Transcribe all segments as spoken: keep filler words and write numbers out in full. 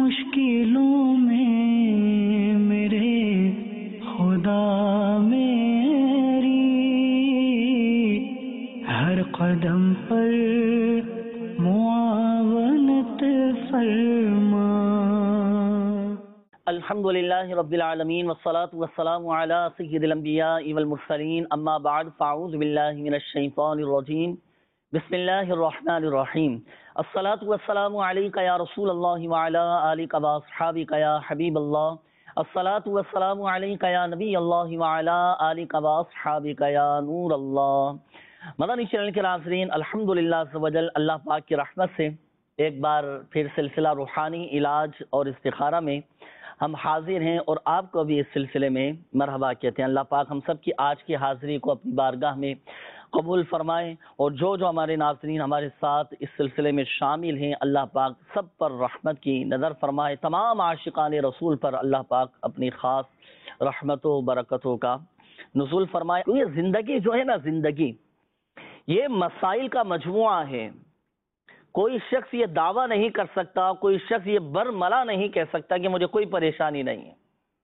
मुश्किलों में मेरे खुदा मेरी हर कदम पर मुआवनत फरमा। अल्हम्दुलिल्लाहि रब्बिल आलमीन वस्सलातु वस्सलामु अला सय्यिदिल अंबियाइ वल मुरसलीन अम्मा बाद फ़अऊज़ु बिल्लाहि मिनश शैतानिर रजीम बिस्मिल्लाहिर रहमानिर रहीम अस्सलातु वस्सलामु अलैका या रसूलल्लाह व अला आलिका व अस्हाबिका या हबीबल्लाह अस्सलातु वस्सलामु अलैका या नबीयल्लाह व अला आलिका व अस्हाबिका या नूरल्लाह। मदनी चैनल के नाज़रीन, अल्हम्दुलिल्लाह अज़्ज़ व जल अल्लाह पाक की रहमत से एक बार फिर सिलसिला रूहानी इलाज और इस्तिखारा में हम हाजिर हैं और आपको भी इस सिलसिले में मरहबा कहते हैं। अल्लाह पाक हम सब की आज की हाज़िरी को अपनी बारगाह में कबूल फरमाएं और जो जो हमारे नाज़रीन हमारे साथ इस सिलसिले में शामिल हैं, अल्लाह पाक सब पर रहमत की नज़र फरमाए। तमाम आशिकान रसूल पर अल्लाह पाक अपनी ख़ास रहमतों बरकतों का नुज़ूल फरमाए। तो ये ज़िंदगी जो है ना, ज़िंदगी ये मसाइल का मजमुआ है। कोई शख्स ये दावा नहीं कर सकता, कोई शख्स ये बरमला नहीं कह सकता कि मुझे कोई परेशानी नहीं है।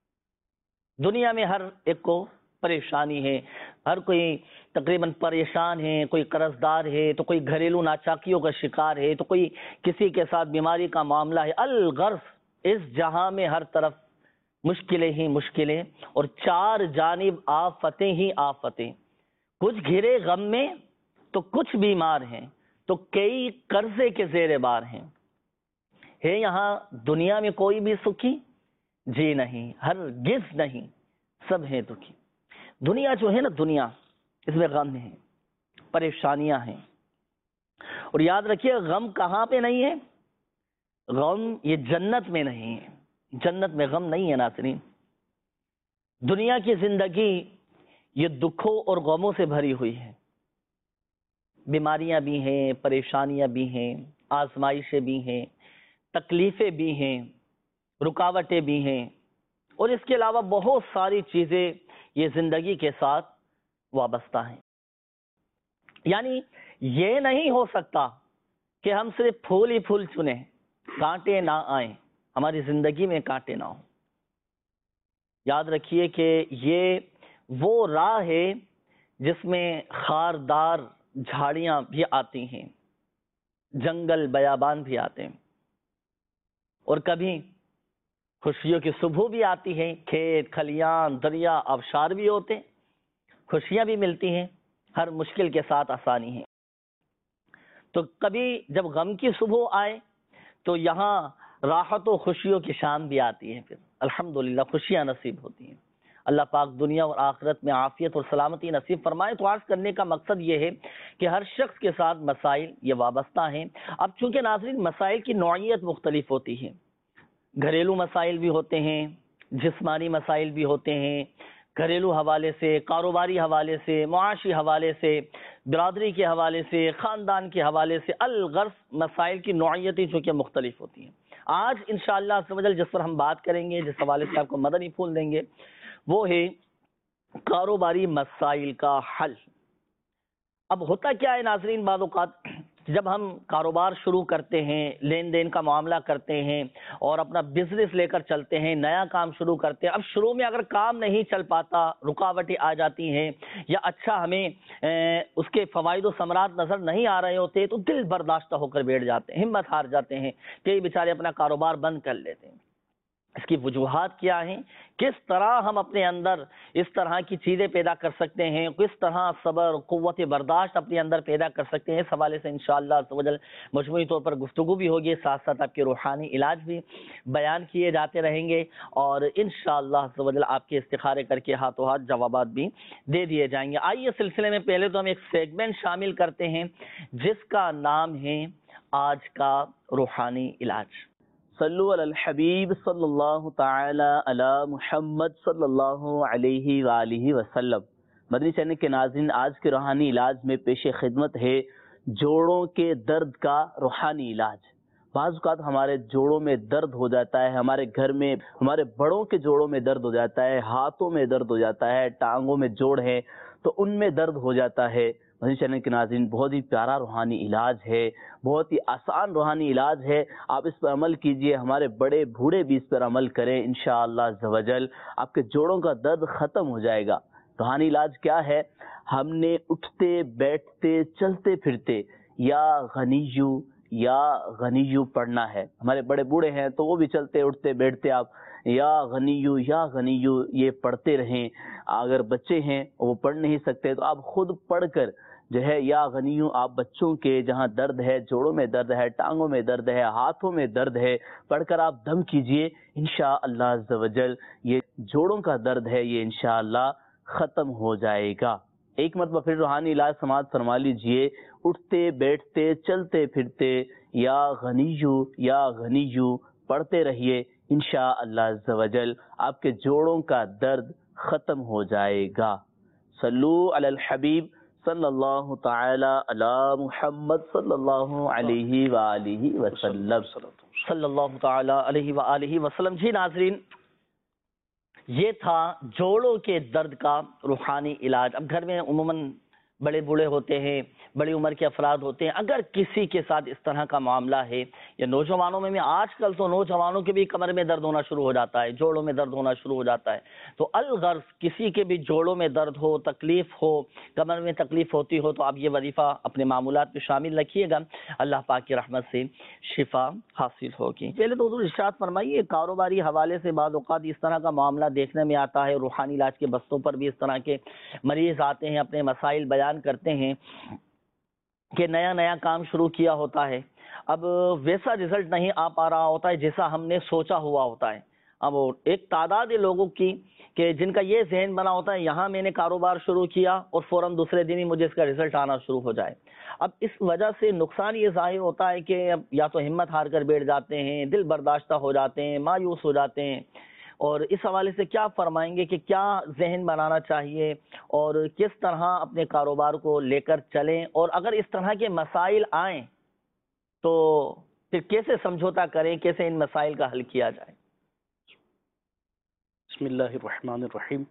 दुनिया में हर एक को परेशानी है, हर कोई तकरीबन परेशान है, कोई कर्जदार है, तो कोई घरेलू नाचाकियों का शिकार है, तो कोई किसी के साथ बीमारी का मामला है। अल-गर्ज़, इस जहां में हर तरफ मुश्किलें ही मुश्किलें और चार जानिब आफतें ही आफतें। कुछ घिरे गम में तो कुछ बीमार हैं, तो कई कर्जे के ज़ेरे बार हैं। है यहाँ दुनिया में कोई भी सुखी? जी नहीं, हरगिज़ नहीं, सब हैं दुखी। दुनिया जो है ना, दुनिया इसमें गम है, परेशानियां हैं। और याद रखिए, गम कहाँ पे नहीं है? गम ये जन्नत में नहीं है, जन्नत में गम नहीं है नाज़रीन। दुनिया की जिंदगी ये दुखों और गमों से भरी हुई है। बीमारियां भी हैं, परेशानियां भी हैं, आजमाइशें भी हैं, तकलीफ़ें भी हैं, रुकावटें भी हैं और इसके अलावा बहुत सारी चीज़ें ये ज़िंदगी के साथ वाबस्ता हैं। यानी ये नहीं हो सकता कि हम सिर्फ फूल ही फूल चुने, कांटे ना आए, हमारी ज़िंदगी में कांटे ना हो। याद रखिए कि ये वो राह है जिसमें खारदार झाड़ियां भी आती हैं, जंगल बयाबान भी आते हैं और कभी खुशियों की सुबह भी आती है। खेत खलियान दरिया आबशार भी होते हैं, खुशियां भी मिलती हैं, हर मुश्किल के साथ आसानी है। तो कभी जब गम की सुबह आए तो यहाँ राहत और खुशियों की शाम भी आती है। फिर अल्हम्दुलिल्लाह खुशियां नसीब होती हैं। अल्लाह पाक दुनिया और आखिरत में आफियत और सलामती नसीब फरमाए। तो अर्ज़ करने का मकसद ये है कि हर शख्स के साथ मसाइल ये वाबस्ता हैं। अब चूंकि नाज़रीन मसाइल की नौइयत मुख्तलिफ होती है, घरेलू मसाइल भी होते हैं, जिस्मानी मसाइल भी होते हैं, घरेलू हवाले से, कारोबारी हवाले से, मुआशी हवाले से, बिरादरी के हवाले से, ख़ानदान के हवाले से, अल-गर्ज़ मसाइल की नौइयतें जो कि मुख्तलिफ होती हैं। आज इंशाअल्लाह अज़्ज़ व जल जिस पर हम बात करेंगे, जिस हवाले से आपको मदनी फूल देंगे, वो है कारोबारी मसाइल का हल। अब होता क्या है नाज़रीन, बाद औक़ात जब हम कारोबार शुरू करते हैं, लेन देन का मामला करते हैं और अपना बिजनेस लेकर चलते हैं, नया काम शुरू करते हैं। अब शुरू में अगर काम नहीं चल पाता, रुकावटें आ जाती हैं या अच्छा हमें ए, उसके फ़वाइद और समरात नज़र नहीं आ रहे होते, तो दिल बर्दाश्त होकर बैठ जाते हैं, हिम्मत हार जाते हैं, कई बेचारे अपना कारोबार बंद कर लेते हैं। इसकी वजूहात क्या हैं? किस तरह हम अपने अंदर इस तरह की चीज़ें पैदा कर सकते हैं, किस तरह सब्र क़ुव्वत बर्दाश्त अपने अंदर पैदा कर सकते हैं, इस हवाले से इंशाअल्लाह अज़्ज़ व जल मजमूई तौर पर गुफ्तगू भी होगी, साथ साथ आपके रूहानी इलाज भी बयान किए जाते रहेंगे और इंशाअल्लाह अज़्ज़ व जल आपके इस्तिखारे करके हाथों हाथ जवाबात भी दे दिए जाएंगे। आइए सिलसिले में पहले तो हम एक सेगमेंट शामिल करते हैं जिसका नाम है आज का रूहानी इलाज। सल्लु अलल हबीब सल्लल्लाहु तआला अला मुहम्मद सल्लल्लाहु अलैहि वालिहि वसल्लम। मदनी चैनल के नाज़रीन, आज के रूहानी इलाज में पेश खिदमत है जोड़ों के दर्द का रूहानी इलाज। बाज़ औक़ात हमारे जोड़ों में दर्द हो जाता है, हमारे घर में हमारे बड़ों के जोड़ों में दर्द हो जाता है, हाथों में दर्द हो जाता है, टांगों में जोड़ है तो उनमें दर्द हो जाता है, مدنی چینل کے ناظرین، بہت ہی پیارا روحانی علاج ہے، بہت ہی آسان روحانی علاج ہے، آپ اس پر عمل کیجئے، ہمارے بڑے بوڑھے بھی اس پر عمل کریں، انشاءاللہ عز و جل آپ کے جوڑوں کا درد ختم ہو جائے گا۔ روحانی علاج کیا ہے؟ ہم نے اٹھتے بیٹھتے چلتے پھرتے یا غنیو یا غنیو پڑھنا ہے۔ ہمارے بڑے بوڑھے ہیں تو وہ بھی چلتے اٹھتے بیٹھتے آپ یا غنیو یا غنیو یہ پڑھتے رہیں۔ اگر بچے ہیں وہ پڑھ نہیں سکتے تو آپ خود پڑھ کر جو ہے یا غنیو آپ بچوں کے جہاں درد ہے، جوڑوں میں درد ہے، ٹانگوں میں درد ہے، ہاتھوں میں درد ہے، پڑھ کر آپ دم کیجئے، انشاءاللہ عز و جل یہ جوڑوں کا درد ہے یہ انشاءاللہ ختم ہو جائے گا۔ ایک مرتبہ پھر روحانی علاج سماعت فرما لیجئے، اٹھتے بیٹھتے چلتے پھرتے یا غنیو یا غنیو پڑھتے رہیے، انشاءاللہ عز و جل آپ کے جوڑوں کا درد ختم ہو جائے گا۔ صلو علی الحبیب صلی اللہ تعالی علی محمد صلی اللہ علیہ وآلہ وسلم، صلی اللہ تعالی علیہ وآلہ وسلم۔ جی ناظرین، یہ تھا جوڑوں کے درد کا روحانی علاج۔ اب گھر میں عموماً بڑے بوڑھے ہوتے ہیں، بڑی عمر کے افراد ہوتے ہیں، اگر کسی کے ساتھ اس طرح کا معاملہ ہے، یا نوجوانوں میں بھی آج کل تو نوجوانوں کے بھی کمر میں درد ہونا شروع ہو جاتا ہے، جوڑوں میں درد ہونا شروع ہو جاتا ہے، تو الغرض کسی کے بھی جوڑوں میں درد ہو، تکلیف ہو، کمر میں تکلیف ہوتی ہو، تو آپ یہ وظیفہ اپنے معمولات میں شامل رکھیے گا، اللہ پاک کی رحمت سے شفا حاصل ہوگی۔ پہلے تو حضور ارشاد فرمائیے، کاروباری حوالے سے بعض اوقات اس طرح کا معاملہ دیکھنے میں آتا ہے، روحانی علاج کے بستوں پر بھی اس طرح کے مریض آتے ہیں، اپنے مسائل بیان کرتے ہیں کہ نیا نیا کام شروع کیا ہوتا ہے، اب ویسا رزلٹ نہیں آ پا رہا ہوتا ہے جیسا ہم نے سوچا ہوا ہوتا ہے۔ اب ایک تعداد ہے لوگوں کی کہ جن کا یہ ذہن بنا ہوتا ہے یہاں میں نے کاروبار شروع کیا اور فوراً دوسرے دن ہی مجھے اس کا رزلٹ آنا شروع ہو جائے۔ اب اس وجہ سے نقصان یہ ظاہر ہوتا ہے کہ اب یا تو ہمت ہار کر بیٹھ جاتے ہیں، دل برداشتہ ہو جاتے ہیں، مایوس ہو جاتے ہیں۔ اور اس حوالے سے کیا فرمائیں گے کہ کیا ذہن بنانا چاہیے اور کس طرح اپنے کاروبار کو لے کر چلیں، اور اگر اس طرح کے مسائل آئیں تو پھر کیسے سمجھوتا کریں، کیسے ان مسائل کا حل کیا جائے؟ بسم اللہ الرحمن الرحیم۔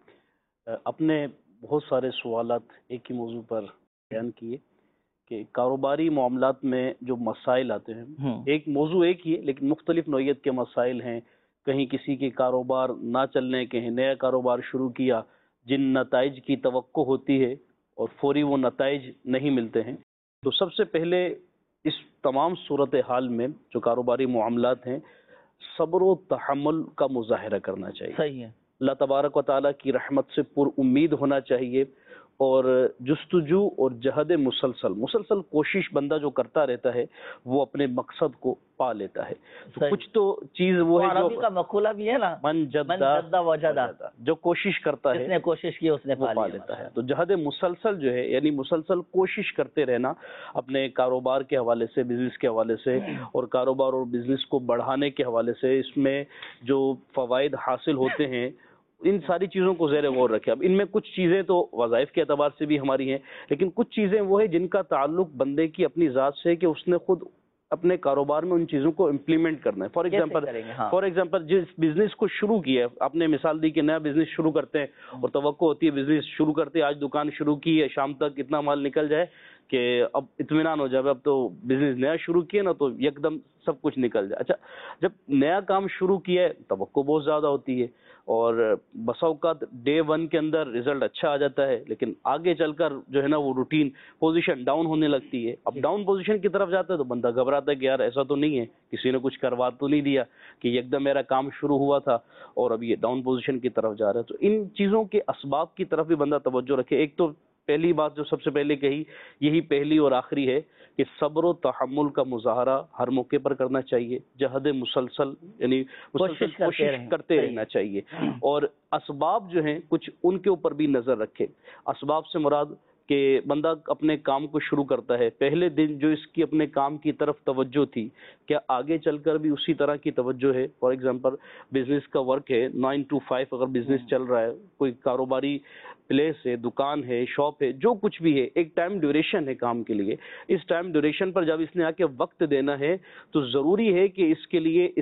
اپنے بہت سارے سوالات ایک ہی موضوع پر بیان کیے کہ کاروباری معاملات میں جو مسائل آتے ہیں، ایک موضوع ایک ہی ہے لیکن مختلف نوعیت کے مسائل ہیں۔ کہیں کسی کے کاروبار نہ چلنے کے ہیں، نیا کاروبار شروع کیا، جن نتائج کی توقع ہوتی ہے اور فوری وہ نتائج نہیں ملتے ہیں، تو سب سے پہلے اس تمام صورتحال میں جو کاروباری معاملات ہیں، صبر و تحمل کا مظاہرہ کرنا چاہیے۔ صحیح ہے۔ اللہ تبارک و تعالیٰ کی رحمت سے پر امید ہونا چاہیے، اور جستجو اور جہد مسلسل مسلسل کوشش بندہ جو کرتا رہتا ہے وہ اپنے مقصد کو پا لیتا ہے۔ تو کچھ تو چیز وہ ہے جو عربی کا مقولہ بھی ہے نا، من جدہ وجدہ، جو کوشش کرتا ہے جس نے کوشش کی اس نے پا لیتا ہے۔ تو جہد مسلسل جو ہے یعنی مسلسل کوشش کرتے رہنا اپنے کاروبار کے حوالے سے، بزنس کے حوالے سے، اور کاروبار اور بزنس کو بڑھانے کے حوالے سے اس میں جو فوائد حاصل ہوتے ہیں ان ساری چیزوں کو زیر غور رکھے۔ اب ان میں کچھ چیزیں تو وظائف کے اعتبار سے بھی ہماری ہیں، لیکن کچھ چیزیں وہ ہیں جن کا تعلق بندے کی اپنی ذات سے ہے کہ اس نے خود اپنے کاروبار میں ان چیزوں کو امپلیمنٹ کرنا ہے۔ فار ایگزامپل فار ایگزامپل جس بزنس کو شروع کیا ہے، آپ نے مثال دی کہ نیا بزنس شروع کرتے ہیں اور توقع ہوتی ہے بزنس شروع کرتے ہیں، آج دکان شروع کی ہے، شام تک اتنا مال نکل جائے کہ اب اطمینان ہو جائے، اب تو بزنس نیا شروع کیا نا تو یک دم سب کچھ نکل جائے۔ اچھا، جب نیا کام شروع کیا ہے توقع بہت زیادہ ہوتی ہے اور بسا اوقات ڈے ون کے اندر رزلٹ اچھا آ جاتا ہے، لیکن آگے چل کر جو ہے نا وہ روٹین پوزیشن ڈاؤن ہونے لگتی ہے۔ اب ڈاؤن پوزیشن کی طرف جاتا ہے تو بندہ گھبراتا ہے کہ یار ایسا تو نہیں ہے، کسی نے کچھ کروا تو نہیں دیا کہ ایک دم میرا کام شروع ہوا تھا اور اب یہ ڈاؤن پوزیشن کی طرف جا رہا ہے۔ تو ان چیزوں کے اسباب کی طرف بھی بندہ توجہ رکھے۔ ایک تو پہلی بات جو سب سے پہلے کہی، یہی پہلی اور آخری ہے کہ صبر و تحمل کا مظاہرہ ہر موقع پر کرنا چاہیے، جہد مسلسل یعنی مسلسل کوشش کرتے رہنا چاہیے، اور اسباب جو ہیں کچھ ان کے اوپر بھی نظر رکھے۔ اسباب سے مراد کہ بندہ اپنے کام کو شروع کرتا ہے، پہلے دن جو اس کی اپنے کام کی طرف توجہ تھی کیا آگے چل کر بھی اسی طرح کی توجہ ہے؟ فار ایگزامپل بزنس کا ورک ہے نائن ٹو فائیو، اگر بزنس چل رہا ہے، کوئی کاروباری پلیس ہے، دکان ہے، شاپ ہے، جو کچھ بھی ہے، ایک ٹائم ڈیوریشن ہے کام کے لیے۔ اس ٹائم ڈیوریشن پر جب اس نے آ کے وقت دینا ہے تو ضروری ہے کہ اس کے لیے اس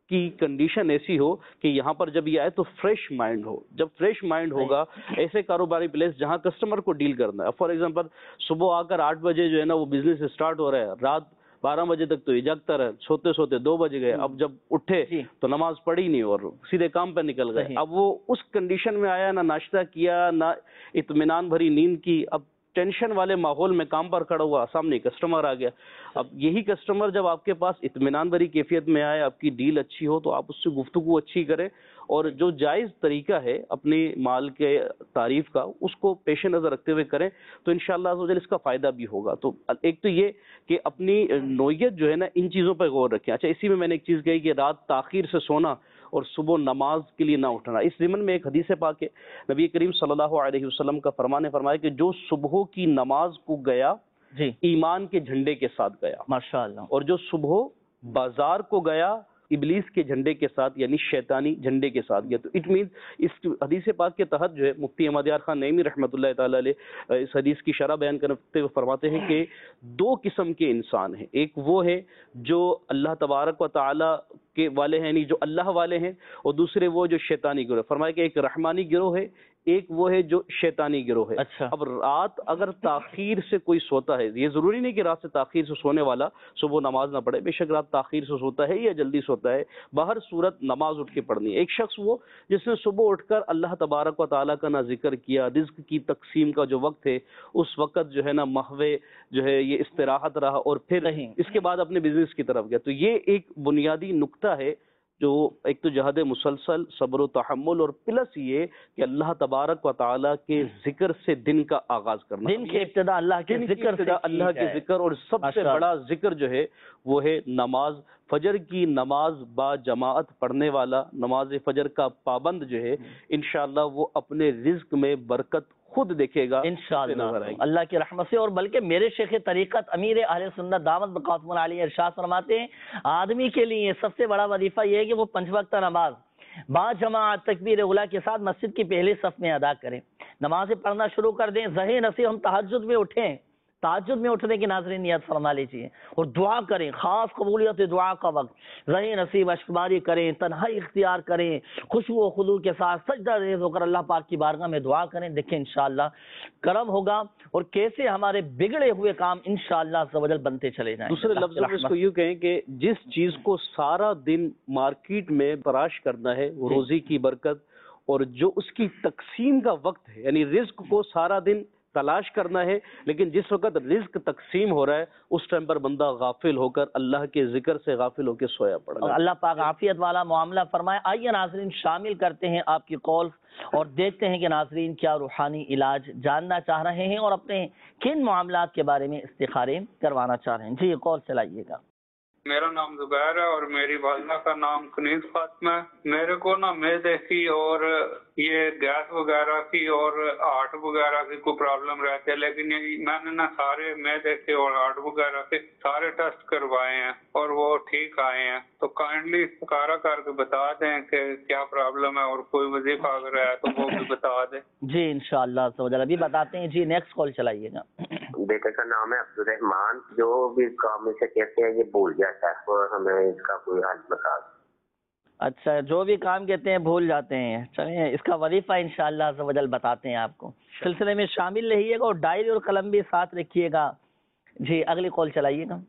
کی کنڈیشن ایسی ہو کہ یہاں پر جب یہ آئے تو فریش مائنڈ ہو. جب فریش مائنڈ ہوگا ایسے کاروباری پلیس جہاں کسٹمر کو ڈیل کرنا ہے. فار ایگزامپل صبح آ کر آٹھ بجے جو ہے نا وہ بزنس اسٹارٹ ہو رہا ہے, رات بارہ بجے تک تو یہ جگتا رہے, سوتے سوتے دو بج گئے, اب جب اٹھے تو نماز پڑھی نہیں اور سیدھے کام پہ نکل گئے. اب وہ اس کنڈیشن میں آیا, نہ ناشتہ کیا نہ اطمینان بھری نیند کی, اب ٹینشن والے ماحول میں کام پر کھڑا ہوا, سامنے کسٹمر آ گیا. اب یہی کسٹمر جب آپ کے پاس اطمینان بھری کیفیت میں آئے, آپ کی ڈیل اچھی ہو, تو آپ اس سے گفتگو اچھی کریں اور جو جائز طریقہ ہے اپنی مال کے تعریف کا اس کو پیش نظر رکھتے ہوئے کریں تو انشاءاللہ عز و جل اس کا فائدہ بھی ہوگا. تو ایک تو یہ کہ اپنی نوعیت جو ہے نا ان چیزوں پہ غور رکھیں. اچھا, اسی میں میں نے ایک چیز کہی کہ رات تاخیر سے سونا اور صبح نماز کے لیے نہ اٹھنا. اس ضمن میں ایک حدیث پاک ہے, نبی کریم صلی اللہ علیہ وسلم کا فرمان ہے, فرمایا کہ جو صبح کی نماز کو گیا جی ایمان کے جھنڈے کے ساتھ گیا, ماشاءاللہ, اور جو صبح بازار کو گیا ابلیس کے جھنڈے کے ساتھ یعنی شیطانی جھنڈے کے ساتھ گیا. تو اٹ مینز اس حدیث پاک کے تحت جو ہے مفتی احمد یار خان نعیمی رحمۃ اللہ تعالی علیہ اس حدیث کی شرح بیان کرتے ہوئے فرماتے ہیں کہ دو قسم کے انسان ہیں. ایک وہ ہے جو اللہ تبارک و تعالی کے والے ہیں, یعنی جو اللہ والے ہیں, اور دوسرے وہ جو شیطانی گروہ. فرمایا کہ ایک رحمانی گروہ ہے, ایک وہ ہے جو شیطانی گروہ ہے. اچھا, اب رات اگر تاخیر سے کوئی سوتا ہے, یہ ضروری نہیں کہ رات سے تاخیر سے سونے والا صبح نماز نہ پڑھے, بے شک رات تاخیر سے سوتا ہے یا جلدی سوتا ہے, باہر صورت نماز اٹھ کے پڑھنی ہے. ایک شخص وہ جس نے صبح اٹھ کر اللہ تبارک و تعالیٰ کا نہ ذکر کیا, رزق کی تقسیم کا جو وقت ہے اس وقت جو ہے نا محوے جو ہے یہ استراحت رہا, اور پھر اس کے بعد اپنے بزنس کی طرف گیا. تو یہ ایک بنیادی نقطہ ہے جو ایک تو جہاد مسلسل, صبر و تحمل, اور پلس یہ کہ اللہ تبارک و تعالیٰ کے ذکر سے دن کا آغاز کرنا. دن کی ابتدا اللہ کے ذکر سے, اللہ کے ذکر, اور سب سے بڑا ذکر جو ہے وہ ہے نماز. فجر کی نماز با جماعت پڑھنے والا, نماز فجر کا پابند جو ہے انشاءاللہ وہ اپنے رزق میں برکت خود دیکھے گا انشاءاللہ اللہ کی رحمت سے. اور بلکہ میرے شیخ طریقت امیر اہل سنت دعوت بقاتم العالی ارشاد فرماتے ہیں, آدمی کے لیے سب سے بڑا وظیفہ یہ ہے کہ وہ پنج وقتہ نماز با جماعت تکبیر اولیٰ کے ساتھ مسجد کی پہلے صف میں ادا کریں, نمازیں پڑھنا شروع کر دیں. ظہیر نصیب ہم تہجد میں اٹھیں, تہجد میں اٹھنے کی ناظرین نیت فرما لیجیے, اور دعا کریں, خاص قبولیت دعا کا وقت ظہیر نصیب اشکباری کریں, تنہائی اختیار کریں, خوشبو و خضوع کے ساتھ سجدہ ریز ہو کر اللہ پاک کی بارگاہ میں دعا کریں. دیکھیں انشاءاللہ کرم ہوگا, اور کیسے ہمارے بگڑے ہوئے کام انشاءاللہ عز و جل بنتے چلے جائیں. دوسرے لفظوں میں اس کو یوں کہیں کہ جس چیز کو سارا دن مارکیٹ میں تلاش کرنا ہے وہ روزی کی برکت, اور جو اس کی تقسیم کا وقت ہے, یعنی رزق کو سارا دن تلاش کرنا ہے, لیکن جس وقت رزق تقسیم ہو رہا ہے اس ٹائم پر بندہ غافل ہو کر اللہ کے ذکر سے غافل ہو کے سویا پڑا. اللہ پاک عافیت والا معاملہ فرمائے. آئیے ناظرین شامل کرتے ہیں آپ کی کال اور دیکھتے ہیں کہ ناظرین کیا روحانی علاج جاننا چاہ رہے ہیں اور اپنے کن معاملات کے بارے میں استخارے کروانا چاہ رہے ہیں. جی کال چلائیے گا. میرا نام زبیر ہے اور میری والدہ کا نام کنیز فاطمہ ہے. میرے کو نا معدے کی اور یہ گیس وغیرہ کی اور ہارٹ وغیرہ کی کوئی پرابلم رہتے ہیں, لیکن میں نے نا سارے معدے کے اور ہارٹ وغیرہ کے سارے ٹیسٹ کروائے ہیں اور وہ ٹھیک آئے ہیں. تو کائنڈلی استخارہ کر کے بتا دیں کہ کیا پرابلم ہے, اور کوئی وظیفہ اگر ہے تو وہ بھی بتا دیں. جی انشاءاللہ ابھی بتاتے ہیں. جی نیکسٹ کال چلائیے گا. بیٹے کا نام ہے عبدالرحمان, جو بھی کام سے کہتے ہیں یہ بھول جاتا ہے, اور ہمیں اس کا کوئی حل بتا دیں. اچھا, جو بھی کام کہتے ہیں بھول جاتے ہیں. چلیں اس کا وظیفہ انشاءاللہ عز و جل بتاتے ہیں آپ کو. سلسلے میں شامل رہیے گا اور ڈائری اور قلم بھی ساتھ رکھیے گا. جی اگلی کال چلائیے گا.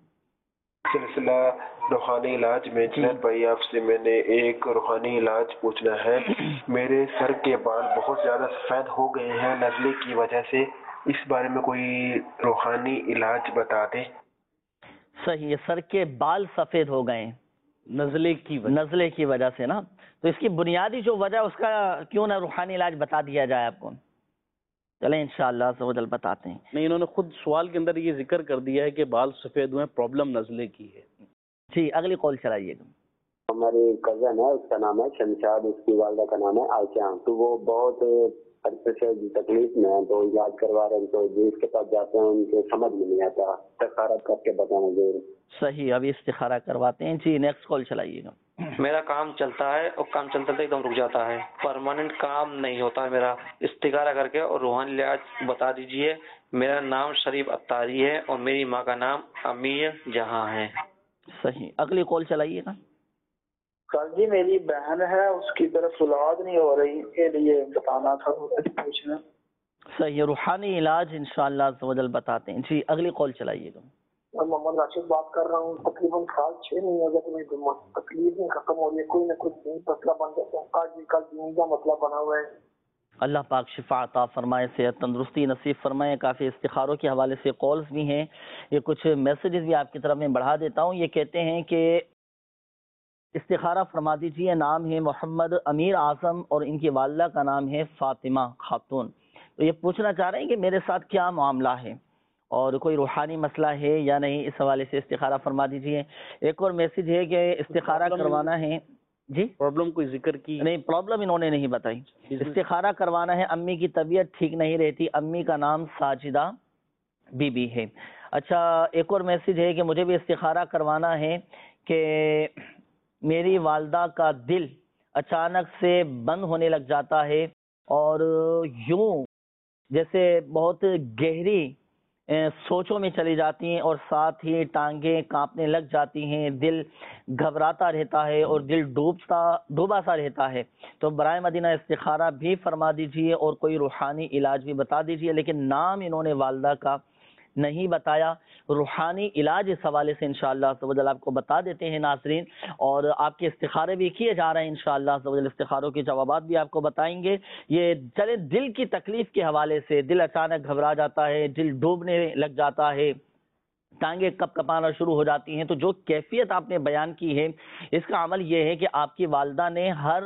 سلسلہ روحانی علاج میں جنید بھائی آپ سے میں نے ایک روحانی علاج پوچھنا ہے. میرے سر کے بال بہت زیادہ سفید ہو گئے ہیں نزلے کی وجہ سے, اس بارے میں کوئی روحانی علاج بتا دیں. صحیح ہے, سر کے بال سفید ہو گئے نزلے کی وجہ نزلے کی وجہ سے نا, تو اس کی بنیادی جو وجہ اس کا کیوں نہ روحانی علاج بتا دیا جائے آپ کو. چلیں انشاءاللہ عز و جل بتاتے ہیں. نہیں, انہوں نے خود سوال کے اندر یہ ذکر کر دیا ہے کہ بال سفید ہوئے, پرابلم نزلے کی ہے. جی اگلی کال چلائیے گا. ہماری کزن ہے, اس کا نام ہے شمشاد, اس کی والدہ کا نام ہے عائشہ. تو وہ بہت عرصے سے تکلیف میں ہیں, تو علاج کروا رہے ہیں, تو جس کے پاس جاتے ہیں ان کو سمجھ میں نہیں آتا, استخارہ کر کے بتانا ضرور. صحیح, ابھی استخارہ کرواتے ہیں. جی نیکسٹ کال چلائیے گا. میرا کام چلتا ہے اور کام چلتا چلتا ایک دم رک جاتا ہے, پرماننٹ کام نہیں ہوتا ہے میرا. استخارہ کر کے اور روحانی علاج بتا دیجئے. میرا نام شریف اتاری ہے اور میری ماں کا نام امیر جہاں ہے. صحیح, اگلی کال چلائیے گا. سر جی میری بہن ہے، اس کی طرف اولاد نہیں ہو رہی، کے لیے بتانا تھا، پوچھنا۔ صحیح، روحانی علاج انشاءاللہ عز و جل بتاتے ہیں۔ جی اگلی کال چلائیے گا۔ میں محمد راشد بات کر رہا ہوں، تقریباً سال چھ مہینے ہو گئے تو میری تکلیف نہیں ختم ہو رہی ہے، کوئی نہ کوئی دین مسئلہ بن جاتا ہے، آج بھی کل دین کا مسئلہ بنا ہوا ہے۔ اللہ پاک شفا عطا فرمائے، صحت تندرستی نصیب فرمائے۔ کافی استخاروں کے حوالے سے کالز بھی ہیں، یہ کچھ میسیجز بھی آپ کی طرف میں بڑھا دیتا ہوں۔ یہ کہتے ہیں کہ استخارہ فرما دیجیے، نام ہے محمد امیر اعظم اور ان کی والدہ کا نام ہے فاطمہ خاتون۔ تو یہ پوچھنا چاہ رہے ہیں کہ میرے ساتھ کیا معاملہ ہے اور کوئی روحانی مسئلہ ہے یا نہیں، اس حوالے سے استخارہ فرما دیجیے۔ ایک اور میسیج ہے کہ استخارہ کروانا ہے، جی پرابلم کوئی ذکر کی نہیں، پرابلم انہوں نے نہیں بتائی۔ استخارہ کروانا ہے، امی کی طبیعت ٹھیک نہیں رہتی، امی کا نام ساجدہ بی بی ہے۔ اچھا ایک اور میسیج ہے کہ مجھے بھی استخارہ کروانا ہے کہ میری والدہ کا دل اچانک سے بند ہونے لگ جاتا ہے اور یوں جیسے بہت گہری سوچوں میں چلی جاتی ہیں اور ساتھ ہی ٹانگیں کانپنے لگ جاتی ہیں، دل گھبراتا رہتا ہے اور دل ڈوبتا ڈوبا سا رہتا ہے۔ تو برائے مدینہ استخارہ بھی فرما دیجئے اور کوئی روحانی علاج بھی بتا دیجئے، لیکن نام انہوں نے والدہ کا نہیں بتایا۔ روحانی علاج اس حوالے سے انشاءاللہ عز و جل آپ کو بتا دیتے ہیں ناظرین، اور آپ کے استخارے بھی کیے جا رہے ہیں انشاءاللہ عز و جل، استخاروں کے جوابات بھی آپ کو بتائیں گے۔ یہ چلے دل کی تکلیف کے حوالے سے، دل اچانک گھبرا جاتا ہے، دل ڈوبنے لگ جاتا ہے، ٹانگیں کپ کپانا شروع ہو جاتی ہیں، تو جو کیفیت آپ نے بیان کی ہے اس کا عمل یہ ہے کہ آپ کی والدہ نے ہر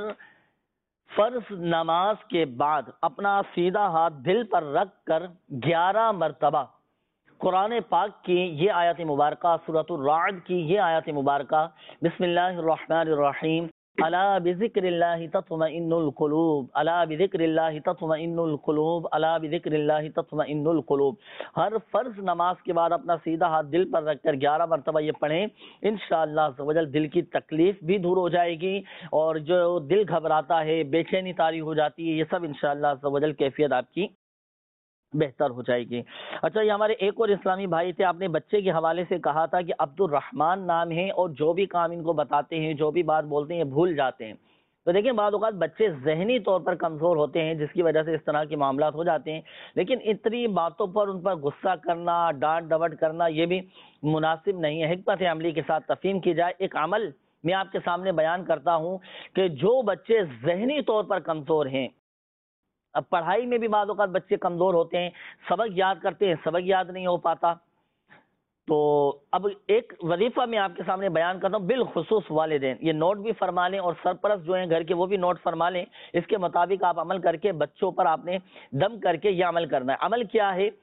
فرض نماز کے بعد اپنا سیدھا ہاتھ دل پر رکھ کر گیارہ مرتبہ قرآن پاک کی یہ آیت مبارکہ، سورۃ الرعد کی یہ آیت مبارکہ، بسم اللہ الرحمن الرحیم، الا بذکر اللہ تطمئن القلوب، الا بذکر اللہ تطمئن القلوب، الا بذکر اللہ تطمئن القلوب، ہر فرض نماز کے بعد اپنا سیدھا ہاتھ دل پر رکھ کر گیارہ مرتبہ یہ پڑھیں، انشاءاللہ عز و جل دل کی تکلیف بھی دور ہو جائے گی اور جو دل گھبراتا ہے، بے چینی طاری ہو جاتی ہے، یہ سب انشاءاللہ عز و جل کیفیت آپ کی بہتر ہو جائے گی۔ اچھا یہ ہمارے ایک اور اسلامی بھائی تھے، آپ نے بچے کے حوالے سے کہا تھا کہ عبد الرحمن نام ہے اور جو بھی کام ان کو بتاتے ہیں، جو بھی بات بولتے ہیں بھول جاتے ہیں۔ تو دیکھیں بعض اوقات بچے ذہنی طور پر کمزور ہوتے ہیں جس کی وجہ سے اس طرح کے معاملات ہو جاتے ہیں، لیکن اتنی باتوں پر ان پر غصہ کرنا، ڈانٹ ڈپٹ کرنا یہ بھی مناسب نہیں ہے۔ حکمت عملی کے ساتھ تفہیم کی جائے۔ ایک عمل میں آپ کے سامنے بیان کرتا ہوں کہ جو بچے ذہنی طور پر کمزور ہیں، اب پڑھائی میں بھی بعض اوقات بچے کمزور ہوتے ہیں، سبق یاد کرتے ہیں، سبق یاد نہیں ہو پاتا، تو اب ایک وظیفہ میں آپ کے سامنے بیان کرتا ہوں، بالخصوص والدین یہ نوٹ بھی فرما لیں اور سرپرست جو ہیں گھر کے وہ بھی نوٹ فرما لیں، اس کے مطابق آپ عمل کر کے بچوں پر آپ نے دم کر کے یہ عمل کرنا ہے۔ عمل کیا ہے؟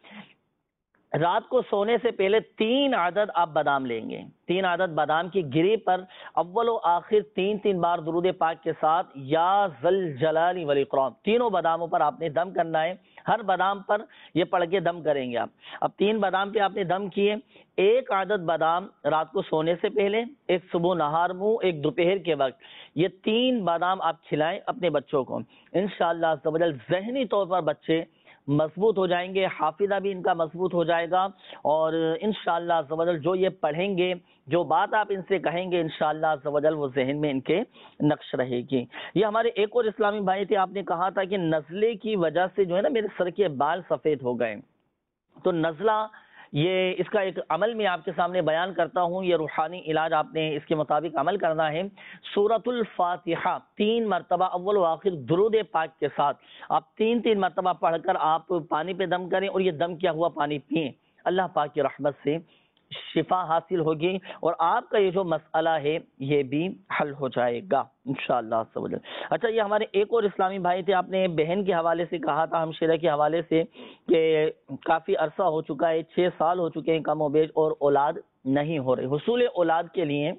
رات کو سونے سے پہلے تین عدد آپ بادام لیں گے، تین عدد بادام کی گری پر اول و آخر تین تین بار درود پاک کے ساتھ یا ذل جلال والاکرام، تینوں باداموں پر آپ نے دم کرنا ہے۔ ہر بادام پر یہ پڑھ کے دم کریں گے آپ۔ اب تین بادام پہ آپ نے دم کیے، ایک عدد بادام رات کو سونے سے پہلے، ایک صبح نہار منہ، ایک دوپہر کے وقت، یہ تین بادام آپ کھلائیں اپنے بچوں کو، انشاءاللہ عز و جل ذہنی طور پر بچے مضبوط ہو جائیں گے، حافظہ بھی ان کا مضبوط ہو جائے گا، اور انشاءاللہ عز و جل جو یہ پڑھیں گے، جو بات آپ ان سے کہیں گے، انشاءاللہ عز و جل وہ ذہن میں ان کے نقش رہے گی۔ یہ ہمارے ایک اور اسلامی بھائی تھے، آپ نے کہا تھا کہ نزلے کی وجہ سے جو ہے نا میرے سر کے بال سفید ہو گئے، تو نزلہ یہ اس کا ایک عمل میں آپ کے سامنے بیان کرتا ہوں، یہ روحانی علاج آپ نے اس کے مطابق عمل کرنا ہے۔ سورۃ الفاتحہ تین مرتبہ اول و آخر درود پاک کے ساتھ آپ تین تین مرتبہ پڑھ کر آپ پانی پہ دم کریں اور یہ دم کیا ہوا پانی پئیں، اللہ پاک کی رحمت سے شفا حاصل ہوگی اور آپ کا یہ جو مسئلہ ہے یہ بھی حل ہو جائے گا انشاءاللہ عز و جل۔ اچھا یہ ہمارے ایک اور اسلامی بھائی تھے، آپ نے بہن کے حوالے سے کہا تھا، ہمشیرہ کے حوالے سے، کہ کافی عرصہ ہو چکا ہے، چھ سال ہو چکے ہیں کم و بیش، اور اولاد نہیں ہو رہی۔ حصول اولاد کے لیے